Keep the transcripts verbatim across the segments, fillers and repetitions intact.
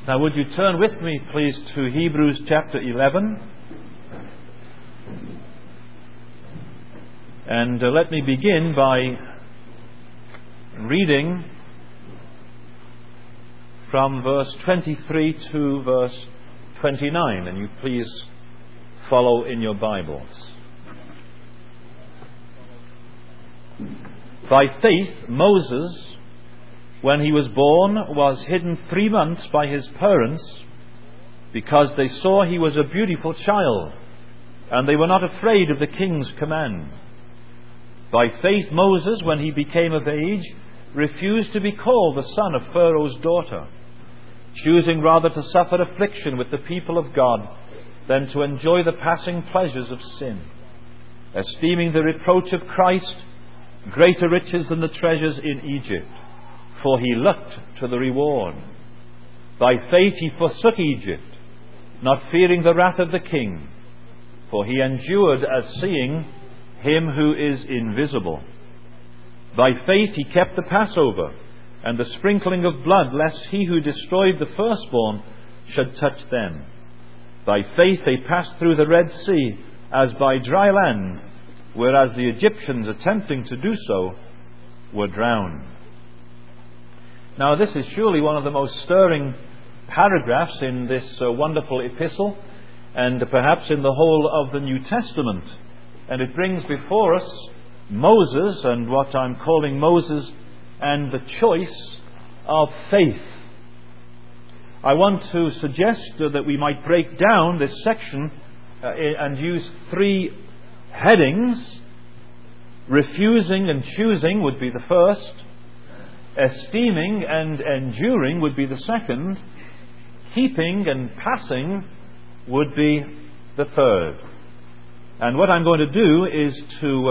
Now would you turn with me, please, to Hebrews chapter eleven. And uh, let me begin by reading from verse twenty-three to verse twenty-nine. And you please follow in your Bibles. By faith, Moses, when he was born, was hidden three months by his parents, because they saw he was a beautiful child, and they were not afraid of the king's command. By faith, Moses, when he became of age, refused to be called the son of Pharaoh's daughter, choosing rather to suffer affliction with the people of God than to enjoy the passing pleasures of sin, esteeming the reproach of Christ greater riches than the treasures in Egypt, for he looked to the reward. By faith he forsook Egypt, not fearing the wrath of the king, for he endured as seeing him who is invisible. By faith he kept the Passover and the sprinkling of blood, lest he who destroyed the firstborn should touch them. By faith they passed through the Red Sea as by dry land, whereas the Egyptians, attempting to do so, were drowned. Now this is surely one of the most stirring paragraphs in this uh, wonderful epistle, and perhaps in the whole of the New Testament. And it brings before us Moses, and what I'm calling Moses and the choice of faith. I want to suggest uh, that we might break down this section uh, and use three headings. Refusing and choosing would be the first. Esteeming and enduring would be the second. Keeping and passing would be the third. And what I'm going to do is to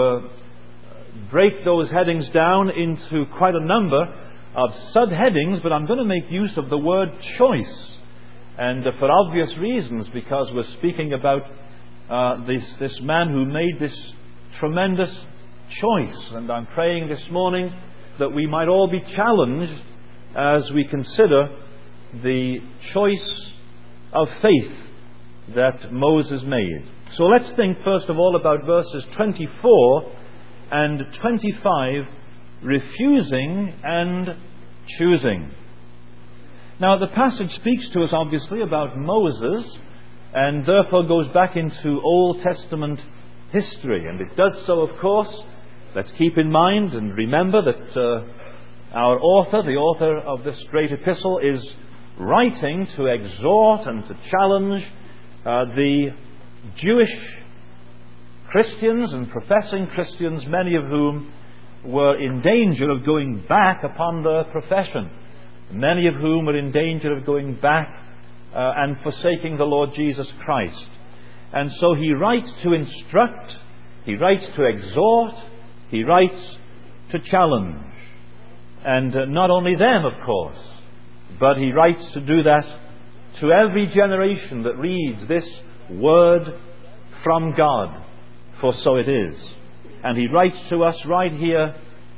uh, break those headings down into quite a number of subheadings, but I'm going to make use of the word choice. And uh, for obvious reasons, because we're speaking about uh, this, this man who made this tremendous choice. And I'm praying this morning that we might all be challenged as we consider the choice of faith that Moses made. So let's think first of all about verses twenty-four and twenty-five, refusing and choosing. Now the passage speaks to us obviously about Moses, and therefore goes back into Old Testament history. And it does so, of course. Let's keep in mind and remember that uh, our author, the author of this great epistle, is writing to exhort and to challenge uh, the Jewish Christians and professing Christians, many of whom were in danger of going back upon their profession, many of whom were in danger of going back uh, and forsaking the Lord Jesus Christ. And so he writes to instruct, he writes to exhort, he writes to challenge. And uh, not only them, of course, but he writes to do that to every generation that reads this word from God, for so it is. And he writes to us right here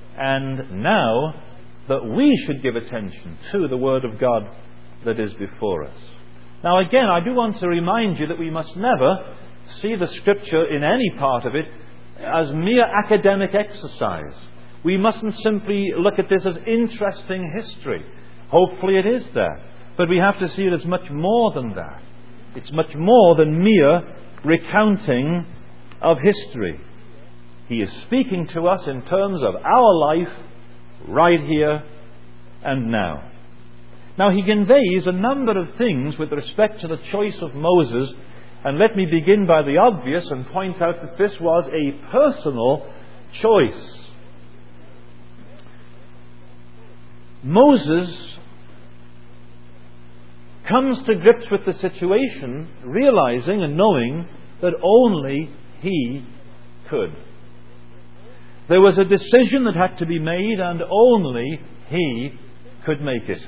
and now that we should give attention to the word of God that is before us. Now again, I do want to remind you that we must never see the Scripture in any part of it as mere academic exercise. We mustn't simply look at this as interesting history. Hopefully it is that. But we have to see it as much more than that. It's much more than mere recounting of history. He is speaking to us in terms of our life right here and now. Now he conveys a number of things with respect to the choice of Moses, and let me begin by the obvious and point out that this was a personal choice. Moses comes to grips with the situation, realizing and knowing that only he could. There was a decision that had to be made, and only he could make it.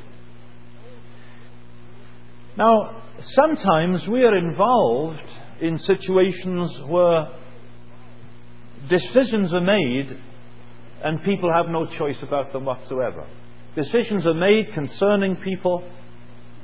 Now, sometimes we are involved in situations where decisions are made and people have no choice about them whatsoever. Decisions are made concerning people.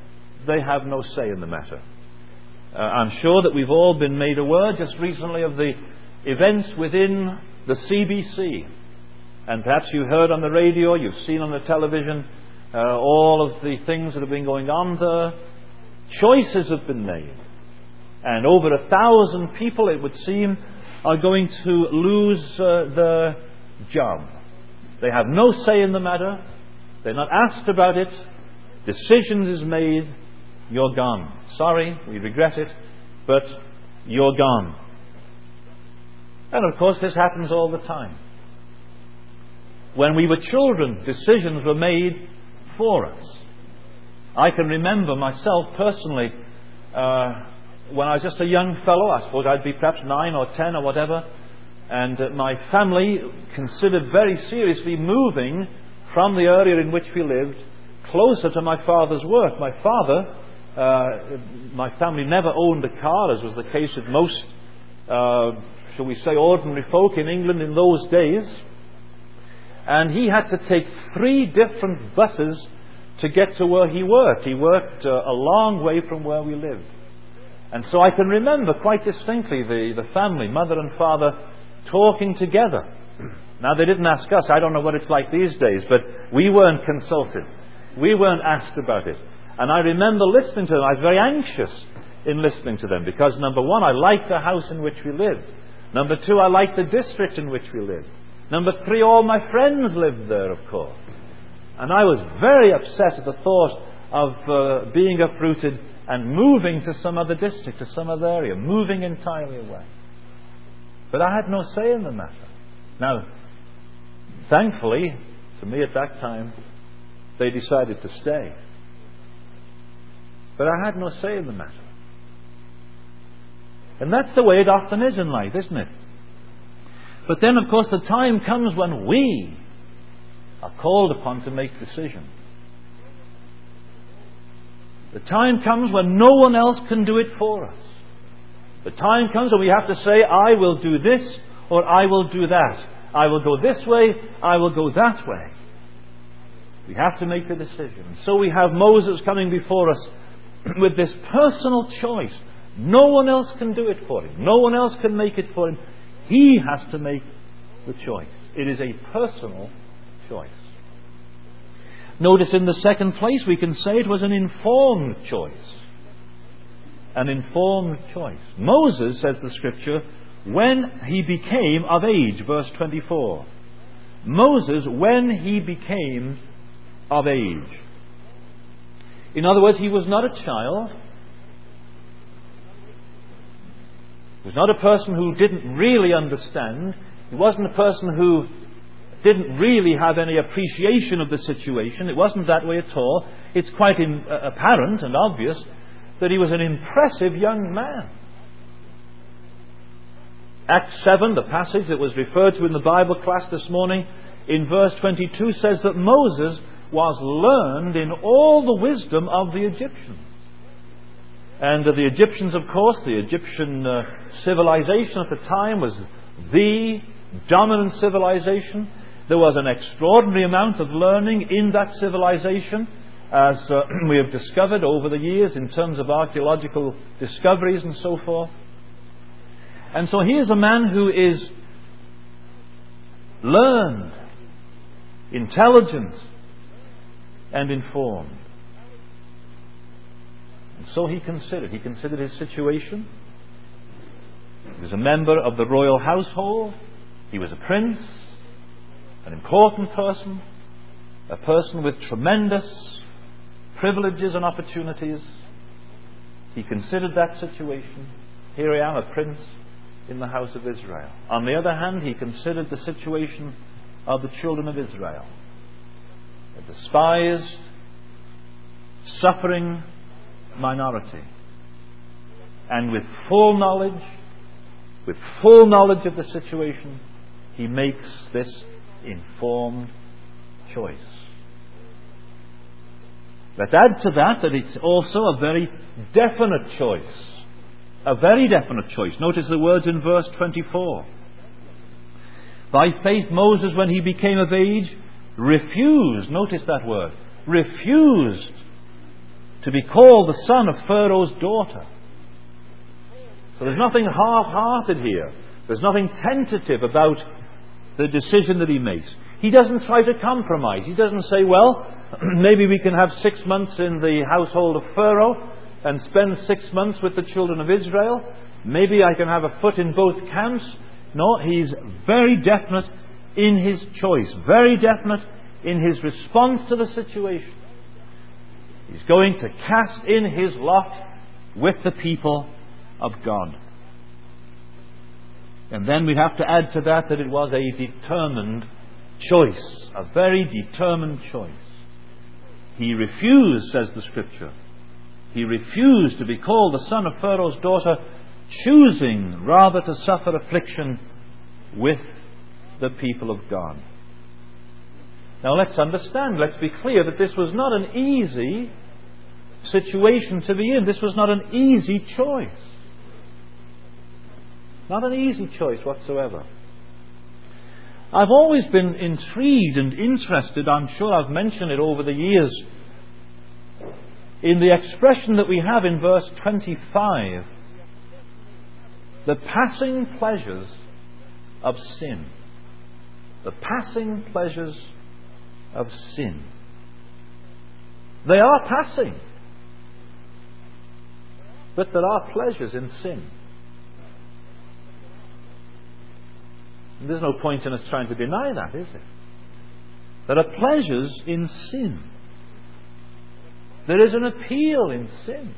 they have no say in the matter. Uh, I'm sure that we've all been made aware just recently of the events within the C B C. And perhaps you heard on the radio, you've seen on the television, uh, all of the things that have been going on there. Choices have been made. And over a thousand people, it would seem, are going to lose uh, their job. They have no say in the matter. They're not asked about it. Decisions is made. You're gone. Sorry, we regret it, but you're gone. And of course, this happens all the time. When we were children, decisions were made for us. I can remember myself personally, uh, when I was just a young fellow, I suppose I'd be perhaps nine or ten or whatever, and uh, my family considered very seriously moving from the area in which we lived closer to my father's work. My father, uh, my family never owned a car, as was the case with most, uh, shall we say, ordinary folk in England in those days. And he had to take three different buses to get to where he worked. He worked uh, a long way from where we lived. And so I can remember quite distinctly the, the family, mother and father, talking together. Now, they didn't ask us. I don't know what it's like these days, but we weren't consulted. We weren't asked about it. And I remember listening to them. I was very anxious in listening to them because, number one, I liked the house in which we lived. Number two, I liked the district in which we lived. Number three, all my friends lived there, of course. And I was very upset at the thought of uh, being uprooted and moving to some other district, to some other area, moving entirely away. But I had no say in the matter. Now, thankfully, to me at that time, they decided to stay. But I had no say in the matter. And that's the way it often is in life, isn't it? But then, of course, the time comes when we are called upon to make decisions. The time comes when no one else can do it for us. The time comes when we have to say, I will do this or I will do that. I will go this way, I will go that way. We have to make the decision. So we have Moses coming before us with this personal choice. No one else can do it for him. No one else can make it for him. He has to make the choice. It is a personal choice. Notice in the second place we can say it was an informed choice. An informed choice. Moses, says the Scripture, when he became of age, verse twenty-four. Moses, when he became of age. In other words, he was not a child. He was not a person who didn't really understand. He wasn't a person who didn't really have any appreciation of the situation. It wasn't that way at all. It's quite in, uh, apparent and obvious that he was an impressive young man. Acts seven, the passage that was referred to in the Bible class this morning, in verse twenty-two says that Moses was learned in all the wisdom of the Egyptians. And uh, the Egyptians, of course, the Egyptian uh, civilization at the time was the dominant civilization. There was an extraordinary amount of learning in that civilization, as uh, we have discovered over the years in terms of archaeological discoveries and so forth. And so here's a man who is learned, intelligent, and informed. And so he considered. He considered his situation. He was a member of the royal household. He was a prince, an important person, a person with tremendous privileges and opportunities. He considered that situation. Here I am, a prince in the house of Israel. On the other hand, he considered the situation of the children of Israel. A despised, suffering minority. And with full knowledge, with full knowledge of the situation, he makes this informed choice. Let's add to that that it's also a very definite choice. A very definite choice. Notice the words in verse twenty-four. By faith Moses, when he became of age, refused, notice that word, refused to be called the son of Pharaoh's daughter. So there's nothing half-hearted here. There's nothing tentative about the decision that he makes. He doesn't try to compromise. He doesn't say, well, maybe we can have six months in the household of Pharaoh and spend six months with the children of Israel. Maybe I can have a foot in both camps. No, he's very definite in his choice, very definite in his response to the situation. He's going to cast in his lot with the people of God. And then we'd have to add to that that it was a determined choice, a very determined choice. He refused, says the Scripture, he refused to be called the son of Pharaoh's daughter, choosing rather to suffer affliction with the people of God. Now let's understand, let's be clear that this was not an easy situation to be in. This was not an easy choice. Not an easy choice whatsoever. I've always been intrigued and interested, I'm sure I've mentioned it over the years, in the expression that we have in verse twenty-five, the passing pleasures of sin. The passing pleasures of sin. They are passing. But there are pleasures in sin. And there's no point in us trying to deny that, is it? There are pleasures in sin. There is an appeal in sin.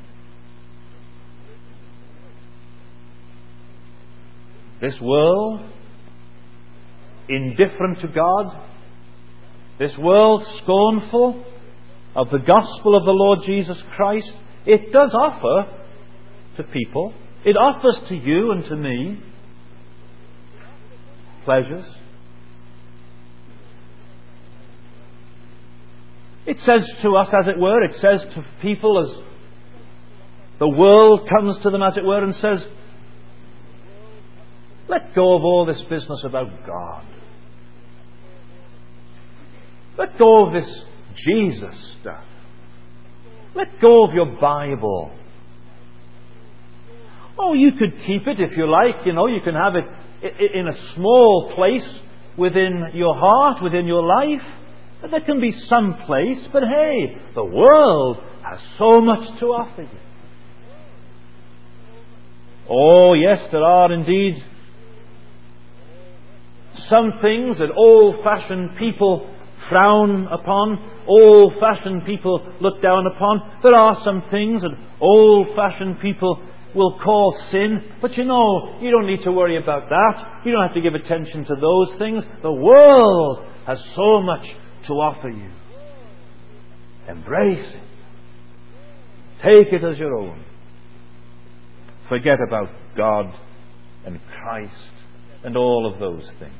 This world, indifferent to God, this world scornful of the gospel of the Lord Jesus Christ, it does offer to people, it offers to you and to me pleasures. It says to us, as it were, it says to people as the world comes to them, as it were, and says, let go of all this business about God. Let go of this Jesus stuff. Let go of your Bible. Oh, you could keep it if you like. You know, you can have it in a small place within your heart, within your life. But there can be some place. But hey, the world has so much to offer you. Oh, yes, there are indeed some things that old-fashioned people frown upon, old-fashioned people look down upon. There are some things that old-fashioned people will call sin, but you know, you don't need to worry about that. You don't have to give attention to those things. The world has so much to offer you. Embrace it. Take it as your own. Forget about God and Christ and all of those things.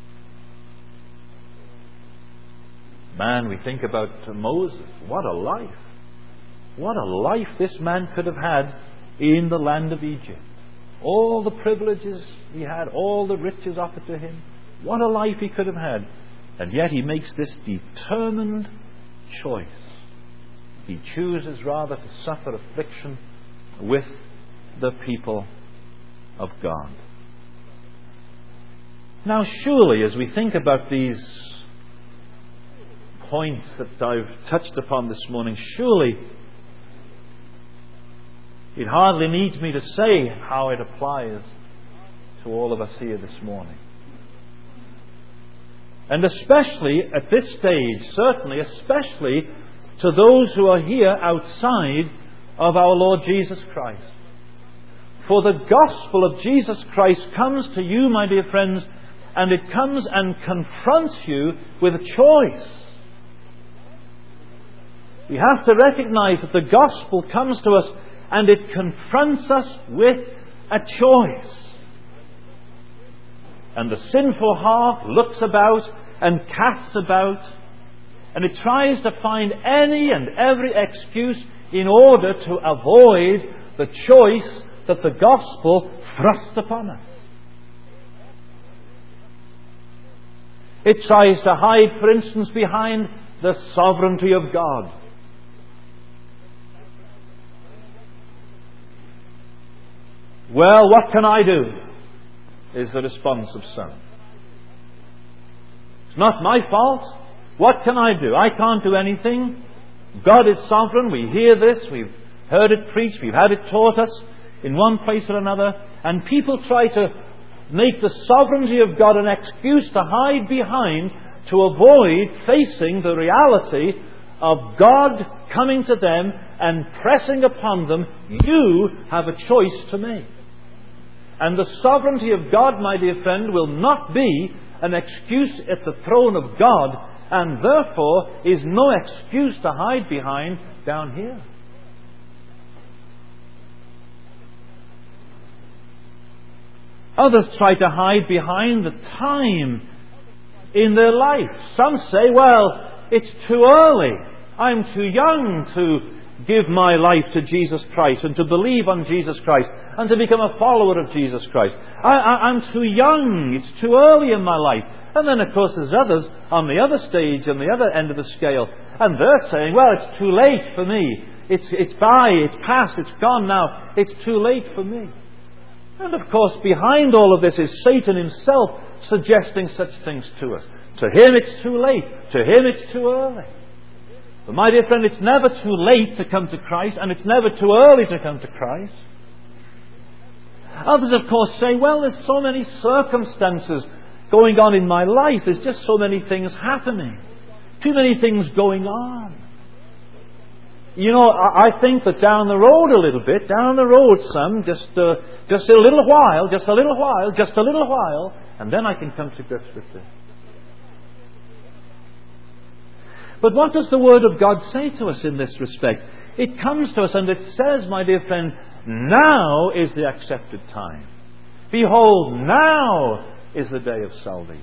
Man, we think about Moses. What a life. What a life this man could have had in the land of Egypt. All the privileges he had, all the riches offered to him. What a life he could have had. And yet he makes this determined choice. He chooses rather to suffer affliction with the people of God. Now surely, as we think about these points that I've touched upon this morning, surely it hardly needs me to say how it applies to all of us here this morning. And especially at this stage, certainly, especially to those who are here outside of our Lord Jesus Christ. For the gospel of Jesus Christ comes to you, my dear friends, and it comes and confronts you with a choice. We have to recognize that the gospel comes to us and it confronts us with a choice. And the sinful heart looks about and casts about, and it tries to find any and every excuse in order to avoid the choice that the gospel thrusts upon us. It tries to hide, for instance, behind the sovereignty of God. Well, what can I do? Is the response of some. It's not my fault. What can I do? I can't do anything. God is sovereign. We hear this. We've heard it preached. We've had it taught us in one place or another. And people try to make the sovereignty of God an excuse to hide behind, to avoid facing the reality of God coming to them and pressing upon them, you have a choice to make. And the sovereignty of God, my dear friend, will not be an excuse at the throne of God, and therefore is no excuse to hide behind down here. Others try to hide behind the time in their life. Some say, well, it's too early. I'm too young to give my life to Jesus Christ and to believe on Jesus Christ and to become a follower of Jesus Christ. I, I, I'm too young. It's too early in my life. And then, of course, there's others on the other stage, on the other end of the scale, and they're saying, well, it's too late for me. It's, it's by, it's past, it's gone now. It's too late for me. And, of course, behind all of this is Satan himself suggesting such things to us. To him, it's too late. To him, it's too early. But, my dear friend, it's never too late to come to Christ, and it's never too early to come to Christ. Others, of course, say, well, there's so many circumstances going on in my life. There's just so many things happening. Too many things going on. You know, I, I think that down the road a little bit, down the road some, just, uh, just a little while, just a little while, just a little while, and then I can come to grips with this. But what does the Word of God say to us in this respect? It comes to us and it says, my dear friend, now is the accepted time. Behold, now is the day of salvation.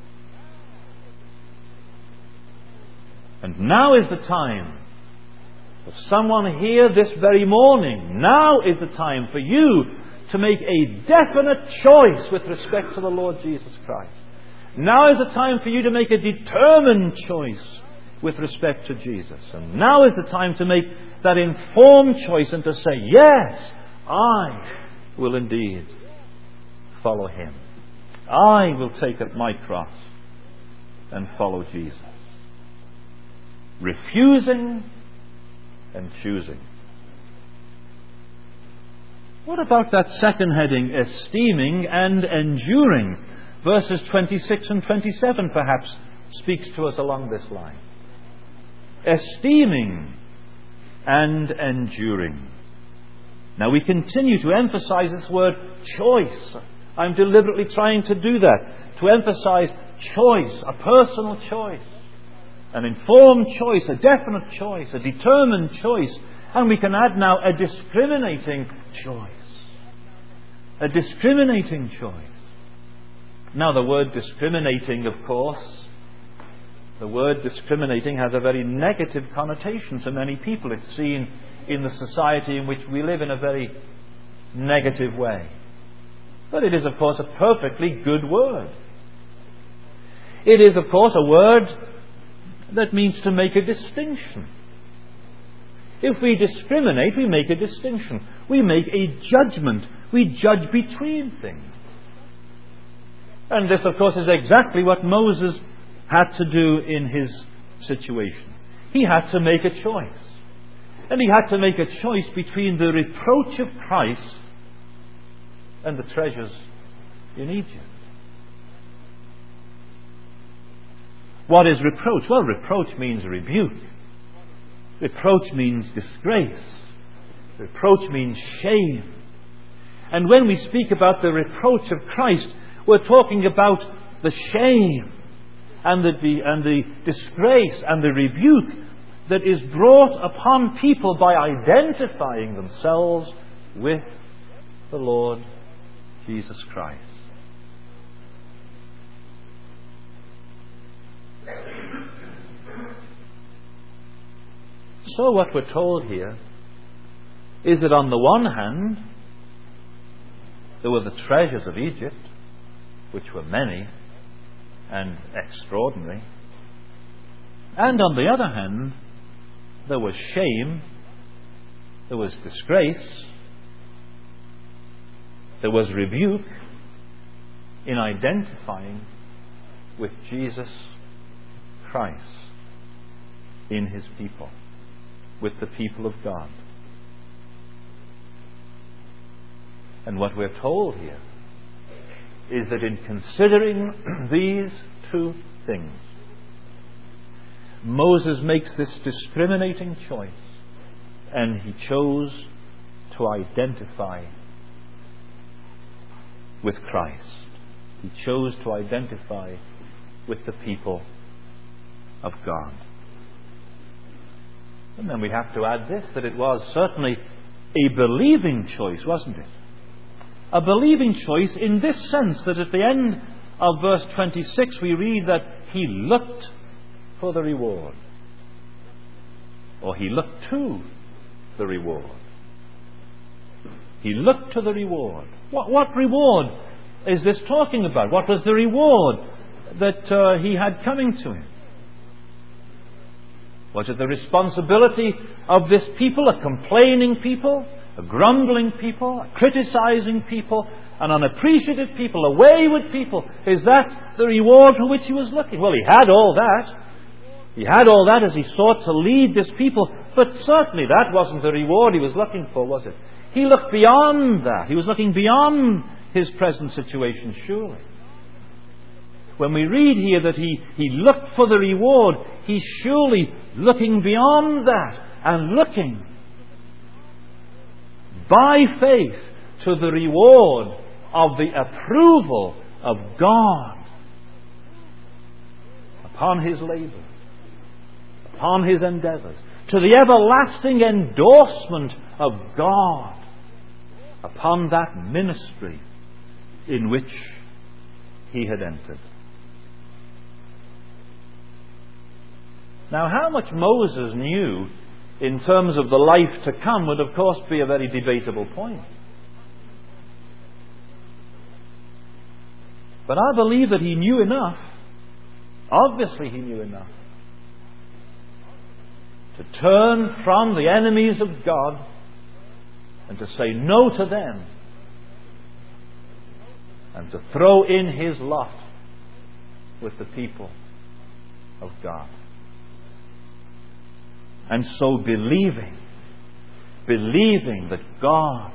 And now is the time for someone here this very morning. Now is the time for you to make a definite choice with respect to the Lord Jesus Christ. Now is the time for you to make a determined choice with respect to Jesus. And now is the time to make that informed choice and to say, yes, I will indeed follow Him. I will take up my cross and follow Jesus. Refusing and choosing. What about that second heading, esteeming and enduring? Verses twenty-six and twenty-seven perhaps speaks to us along this line. Esteeming and enduring. Now we continue to emphasize this word choice. I'm deliberately trying to do that. To emphasize choice, a personal choice. An informed choice, a definite choice, a determined choice. And we can add now a discriminating choice. A discriminating choice. Now the word discriminating, of course, the word discriminating has a very negative connotation to many people. It's seen in the society in which we live in a very negative way. But it is, of course, a perfectly good word. It is, of course, a word that means to make a distinction. If we discriminate, we make a distinction. We make a judgment. We judge between things. And this, of course, is exactly what Moses had to do in his situation. He had to make a choice. And he had to make a choice between the reproach of Christ and the treasures in Egypt. What is reproach? Well, reproach means rebuke. Reproach means disgrace. Reproach means shame. And when we speak about the reproach of Christ, we're talking about the shame and the, the, and the disgrace and the rebuke that is brought upon people by identifying themselves with the Lord Jesus Christ. So what we're told here is that on the one hand, there were the treasures of Egypt, which were many and extraordinary. And on the other hand, there was shame, there was disgrace, There was rebuke in identifying with Jesus Christ in His people, with the people of God. And what we're told here is that in considering these two things, Moses makes this discriminating choice, and he chose to identify with Christ. He chose to identify with the people of God. And then we have to add this, that it was certainly a believing choice, wasn't it? A believing choice in this sense, that at the end of verse twenty-six we read that he looked for the reward, or he looked to the reward. He looked to the reward. What, what reward is this talking about? What was the reward that uh, he had coming to him? Was it the responsibility of this people, a complaining people, a grumbling people, a criticizing people, an unappreciative people, a wayward people? Is that the reward for which he was looking? Well, he had all that. He had all that as he sought to lead this people, but certainly that wasn't the reward he was looking for, was it? He looked beyond that. He was looking beyond his present situation, surely. When we read here that he, he looked for the reward, he's surely looking beyond that and looking by faith to the reward of the approval of God upon his labor, upon his endeavors, to the everlasting endorsement of God upon that ministry in which he had entered. Now, how much Moses knew in terms of the life to come would, of course, be a very debatable point. But I believe that he knew enough, obviously he knew enough, to turn from the enemies of God and to say no to them, and to throw in his lot with the people of God. And so believing, believing that God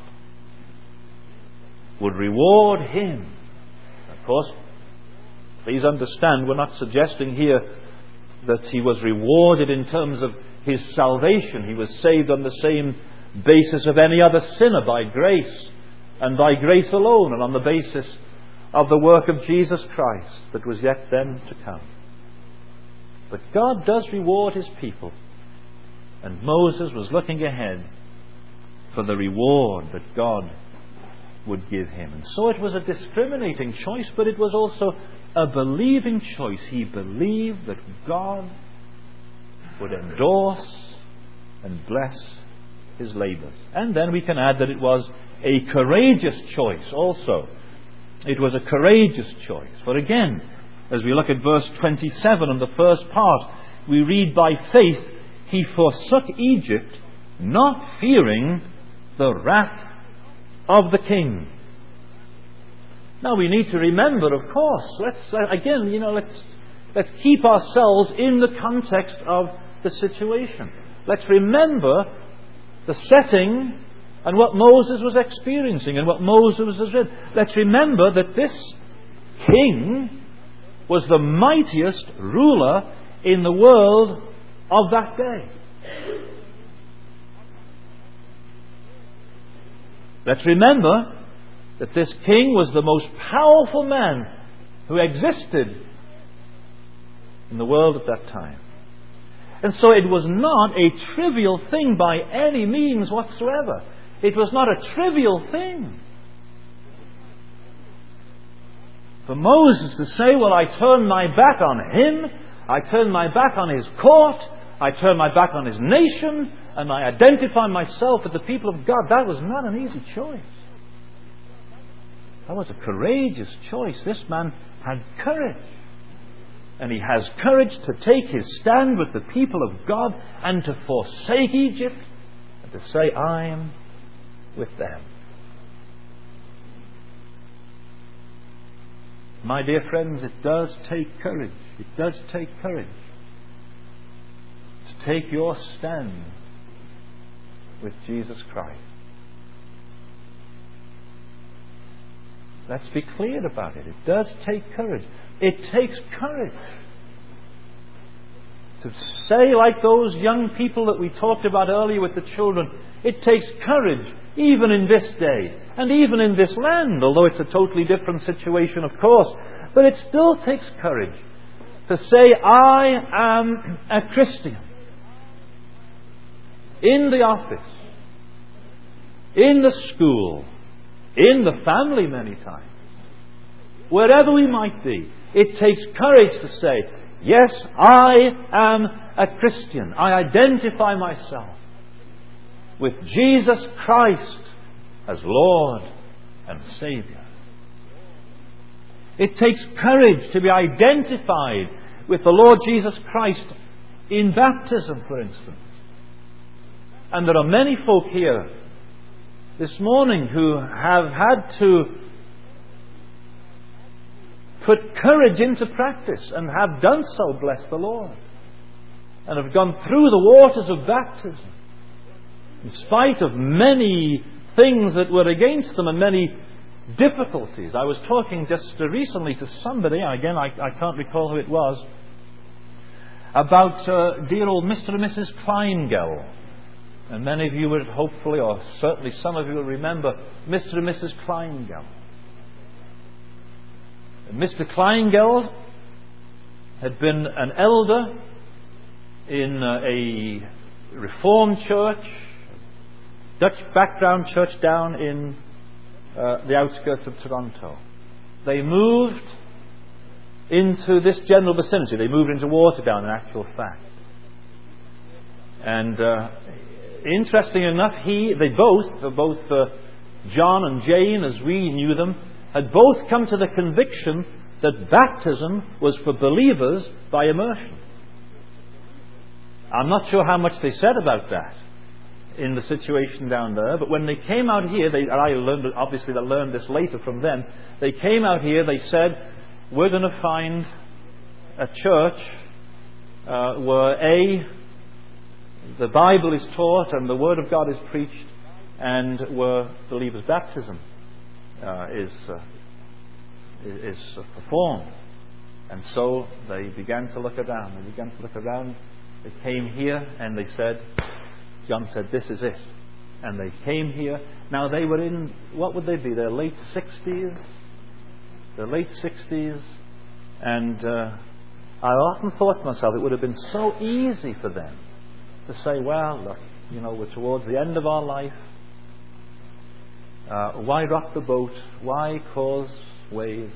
would reward him. Of course, please understand, we're not suggesting here that he was rewarded in terms of his salvation. He was saved on the same basis of any other sinner, by grace, and by grace alone, and on the basis of the work of Jesus Christ that was yet then to come. But God does reward his people, and Moses was looking ahead for the reward that God would give him. And so it was a discriminating choice, but it was also a believing choice. He believed that God would endorse and bless his labors. And then we can add that it was a courageous choice also. It was a courageous choice. For again, as we look at verse twenty-seven on the first part, we read, by faith he forsook Egypt, not fearing the wrath of the king. Now we need to remember, of course, let's uh, again, you know, let's let's keep ourselves in the context of the situation. Let's remember the setting and what Moses was experiencing and what Moses was read. Let's remember that this king was the mightiest ruler in the world of that day. Let's remember that this king was the most powerful man who existed in the world at that time. And so it was not a trivial thing by any means whatsoever. It was not a trivial thing for Moses to say, well, I turn my back on him, I turn my back on his court, I turn my back on his nation, and I identify myself with the people of God. That was not an easy choice. That was a courageous choice. This man had courage. And he has courage to take his stand with the people of God and to forsake Egypt and to say, I am with them. My dear friends, it does take courage. It does take courage to take your stand with Jesus Christ. Let's be clear about it. It does take courage. It takes courage to say, like those young people that we talked about earlier with the children, it takes courage even in this day and even in this land, although it's a totally different situation, of course. But it still takes courage to say, I am a Christian. In the office, in the school, in the family many times, wherever we might be, it takes courage to say, yes, I am a Christian. I identify myself with Jesus Christ as Lord and Saviour. It takes courage to be identified with the Lord Jesus Christ in baptism, for instance. And there are many folk here this morning who have had to put courage into practice and have done so, bless the Lord, and have gone through the waters of baptism in spite of many things that were against them and many difficulties. I was talking just recently to somebody, again I, I can't recall who it was, about uh, dear old Mister and Missus Kleingel. And many of you would hopefully, or certainly some of you will remember Mister and Missus Kleingel. Mister Kleingel had been an elder in uh, a Reformed church, Dutch background church down in uh, the outskirts of Toronto. They moved into this general vicinity. They moved into Waterdown, in actual fact. And uh, interesting enough, he, they both, both uh, John and Jane, as we knew them, had both come to the conviction that baptism was for believers by immersion. I'm not sure how much they said about that in the situation down there, but when they came out here, they, I learned, obviously I learned this later from them, they came out here, they said, we're going to find a church uh, where A, the Bible is taught and the Word of God is preached, and where believers' baptism uh, is uh, is uh, performed. And so they began to look around. They began to look around. They came here and they said, John said, this is it. And they came here. Now they were in, what would they be? Their late sixties? Their late sixties. And uh, I often thought to myself, it would have been so easy for them to say, well, look, you know, we're towards the end of our life. Uh, why rock the boat? Why cause waves?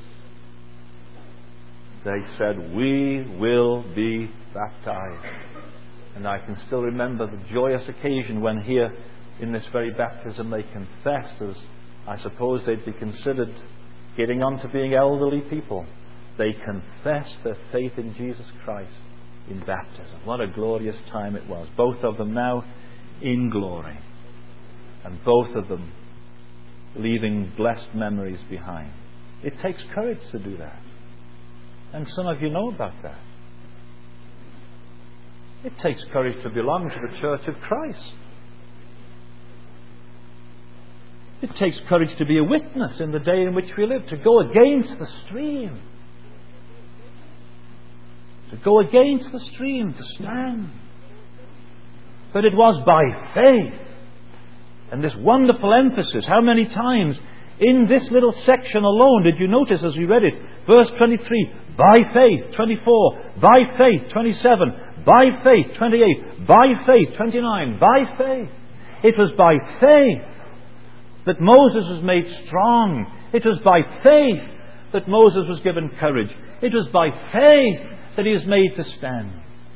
They said, we will be baptized. And I can still remember the joyous occasion when here in this very baptism they confessed, as I suppose they'd be considered getting on to being elderly people. They confessed their faith in Jesus Christ in baptism. What a glorious time it was. Both of them now in glory. And both of them leaving blessed memories behind. It takes courage to do that. And some of you know about that. It takes courage to belong to the Church of Christ. It takes courage to be a witness in the day in which we live, to go against the stream. To go against the stream, to stand. But it was by faith. And this wonderful emphasis, how many times in this little section alone did you notice as we read it? Verse twenty-three, by faith, twenty-four, by faith, twenty-seven, by faith, twenty-eight, by faith, twenty-nine, by faith. It was by faith that Moses was made strong. It was by faith that Moses was given courage. It was by faith that he was made to stand.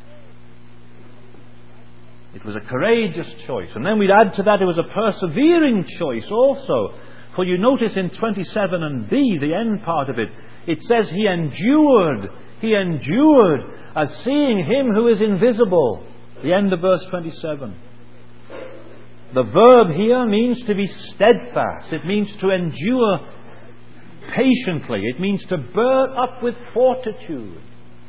It was a courageous choice. And then we'd add to that it was a persevering choice also. For you notice in twenty-seven and B, the end part of it, it says he endured. He endured as seeing him who is invisible. The end of verse twenty-seven. The verb here means to be steadfast. It means to endure patiently. It means to bear up with fortitude.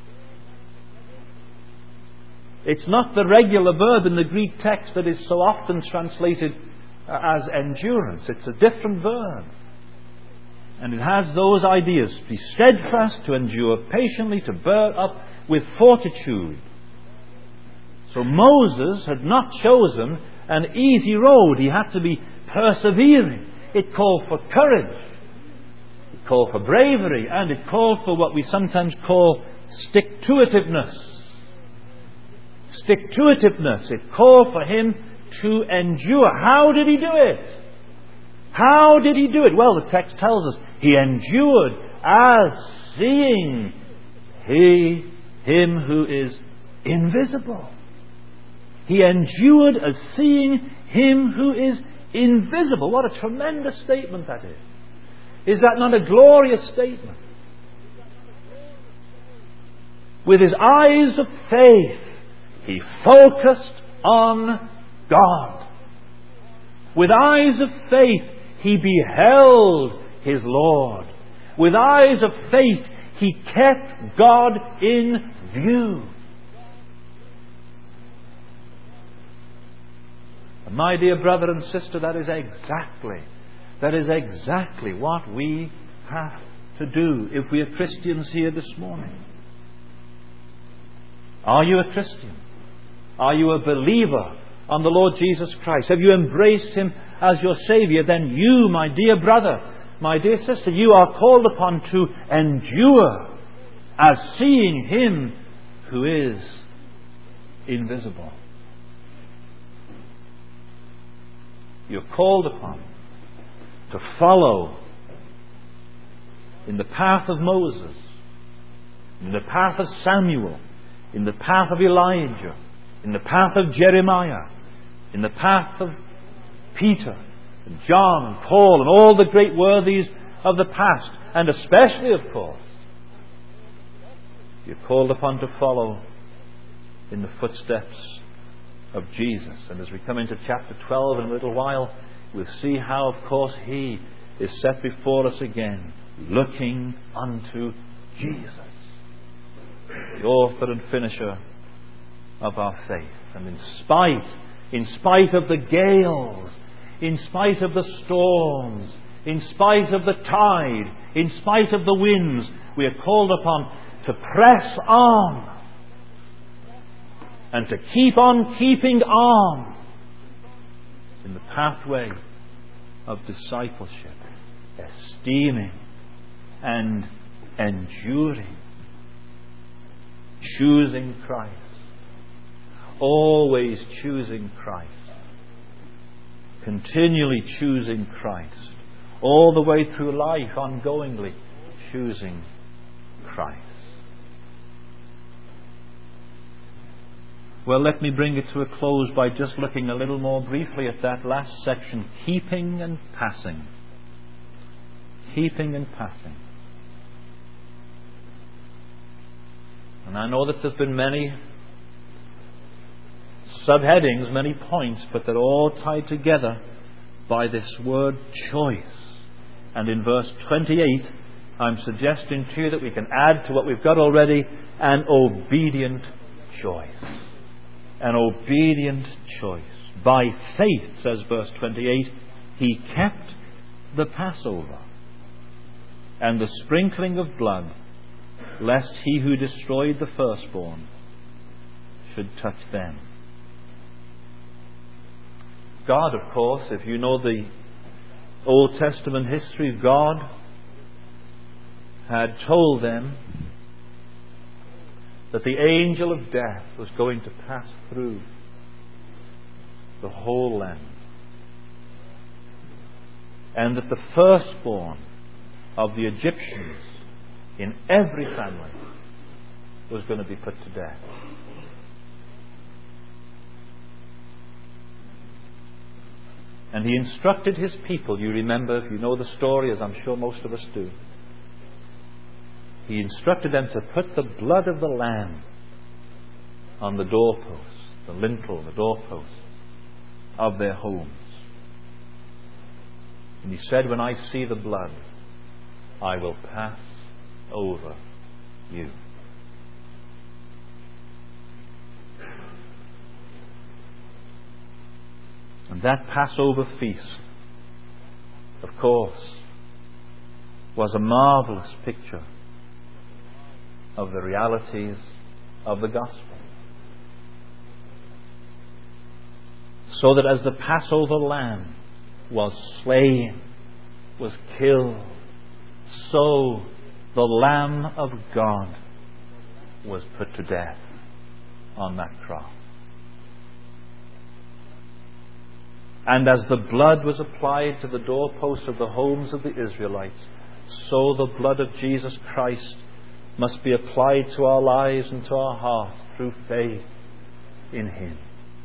It's not the regular verb in the Greek text that is so often translated as endurance. It's a different verb. And it has those ideas. To be steadfast, to endure patiently, to bear up with fortitude. So Moses had not chosen an easy road. He had to be persevering. It called for courage. It called for bravery. And it called for what we sometimes call stick-to-itiveness. Stick-to-itiveness. It called for him to endure. How did he do it? How did he do it? Well, the text tells us he endured as seeing he, him who is invisible. He endured as seeing him who is invisible. What a tremendous statement that is. Is that not a glorious statement? With his eyes of faith, he focused on God. With eyes of faith, he beheld his Lord. With eyes of faith, he kept God in view. And my dear brother and sister, that is exactly, that is exactly what we have to do if we are Christians here this morning. Are you a Christian? Are you a believer on the Lord Jesus Christ? Have you embraced Him as your Saviour? Then you, my dear brother, my dear sister, you are called upon to endure as seeing Him who is invisible. You're called upon to follow in the path of Moses, in the path of Samuel, in the path of Elijah, in the path of Jeremiah, in the path of Peter, and John, and Paul, and all the great worthies of the past, and especially, of course, you're called upon to follow in the footsteps of Jesus. And as we come into chapter twelve in a little while, we'll see how, of course, He is set before us again, looking unto Jesus, the author and finisher of our faith. And in spite, in spite of the gales, in spite of the storms, in spite of the tide, in spite of the winds, we are called upon to press on and to keep on keeping on in the pathway of discipleship, esteeming and enduring, choosing Christ, always choosing Christ, continually choosing Christ, all the way through life, ongoingly choosing Christ. Well, let me bring it to a close by just looking a little more briefly at that last section, keeping and passing. Keeping and passing. And I know that there's been many subheadings, many points, but they're all tied together by this word choice. And in verse twenty-eight, I'm suggesting to you that we can add to what we've got already an obedient choice. An obedient choice. By faith, says verse twenty-eight, he kept the Passover and the sprinkling of blood, lest he who destroyed the firstborn should touch them. God, of course, if you know the Old Testament history, God had told them that the angel of death was going to pass through the whole land, and that the firstborn of the Egyptians in every family was going to be put to death. And he instructed his people, you remember, if you know the story, as I'm sure most of us do, he instructed them to put the blood of the lamb on the doorposts, the lintel, the doorposts of their homes. And he said, when I see the blood, I will pass over you. And that Passover feast, of course, was a marvelous picture of the realities of the gospel. So that as the Passover lamb was slain, was killed, so the Lamb of God was put to death on that cross. And as the blood was applied to the doorposts of the homes of the Israelites, so the blood of Jesus Christ must be applied to our lives and to our hearts through faith in Him,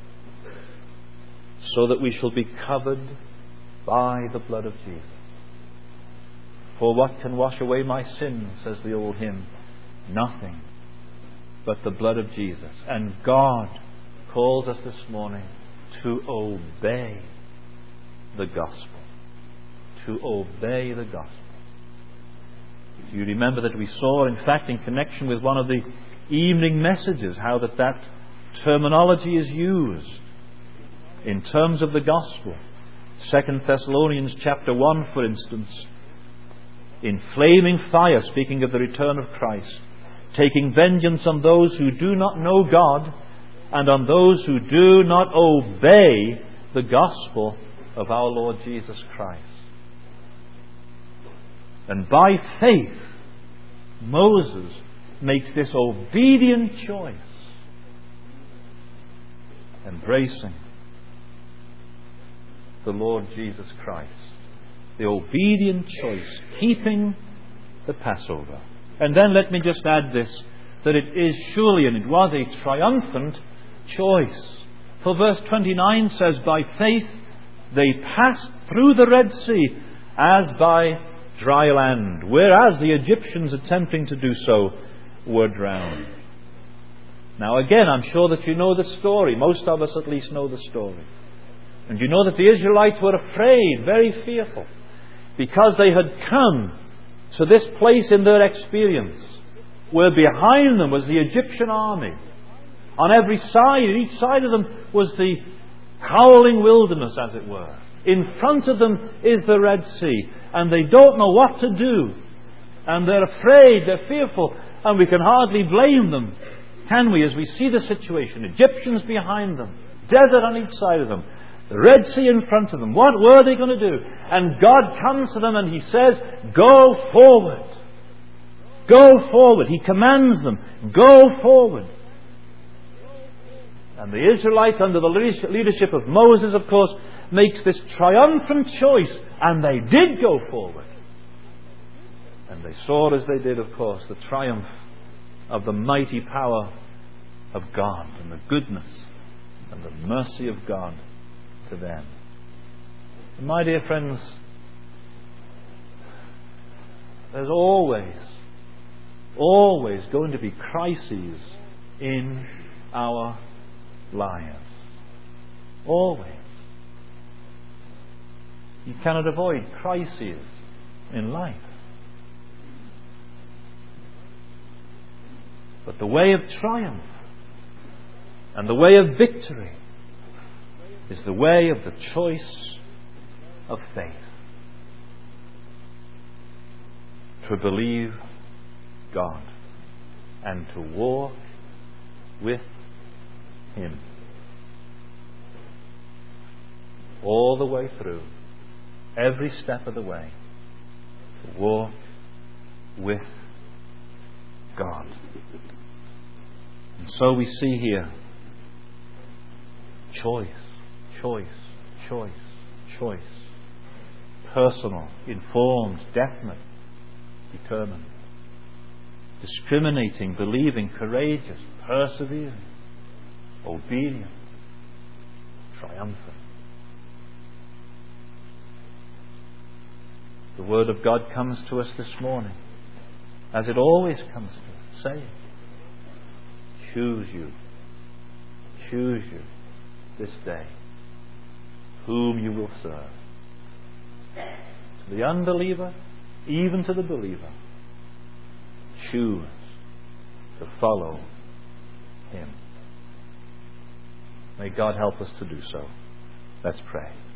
so that we shall be covered by the blood of Jesus. For what can wash away my sins, says the old hymn? Nothing but the blood of Jesus. And God calls us this morning to obey the gospel. To obey the gospel. Do you remember that we saw, in fact, in connection with one of the evening messages, how that that terminology is used in terms of the gospel? Second Thessalonians chapter one, for instance, in flaming fire, speaking of the return of Christ, taking vengeance on those who do not know God and on those who do not obey the gospel of our Lord Jesus Christ. And by faith, Moses makes this obedient choice, embracing the Lord Jesus Christ. The obedient choice, keeping the Passover. And then let me just add this, that it is surely, and it was a triumphant choice. For verse twenty-nine says, by faith they passed through the Red Sea as by dry land, whereas the Egyptians attempting to do so were drowned. Now again, I'm sure that you know the story. Most of us at least know the story. And you know that the Israelites were afraid, very fearful, because they had come to this place in their experience where behind them was the Egyptian army. On every side, each side of them was the howling wilderness, as it were. In front of them is the Red Sea, and they don't know what to do. And they're afraid, they're fearful, and we can hardly blame them, can we, as we see the situation? Egyptians behind them, desert on each side of them, the Red Sea in front of them. What were they going to do? And God comes to them and He says, go forward. Go forward. He commands them, go forward. And the Israelites, under the leadership of Moses, of course, makes this triumphant choice. And they did go forward. And they saw, as they did, of course, the triumph of the mighty power of God and the goodness and the mercy of God to them. And my dear friends, there's always, always going to be crises in our lives. Always. You cannot avoid crises in life. But the way of triumph and the way of victory is the way of the choice of faith. To believe God and to walk with Him all the way through, every step of the way, to walk with God. And so we see here choice, choice, choice, choice. Personal, informed, definite, determined. Discriminating, believing, courageous, persevering, obedient, triumphant. The Word of God comes to us this morning, as it always comes to us, saying, choose you, choose you this day whom you will serve. To the unbeliever, even to the believer, choose to follow Him. May God help us to do so. Let's pray.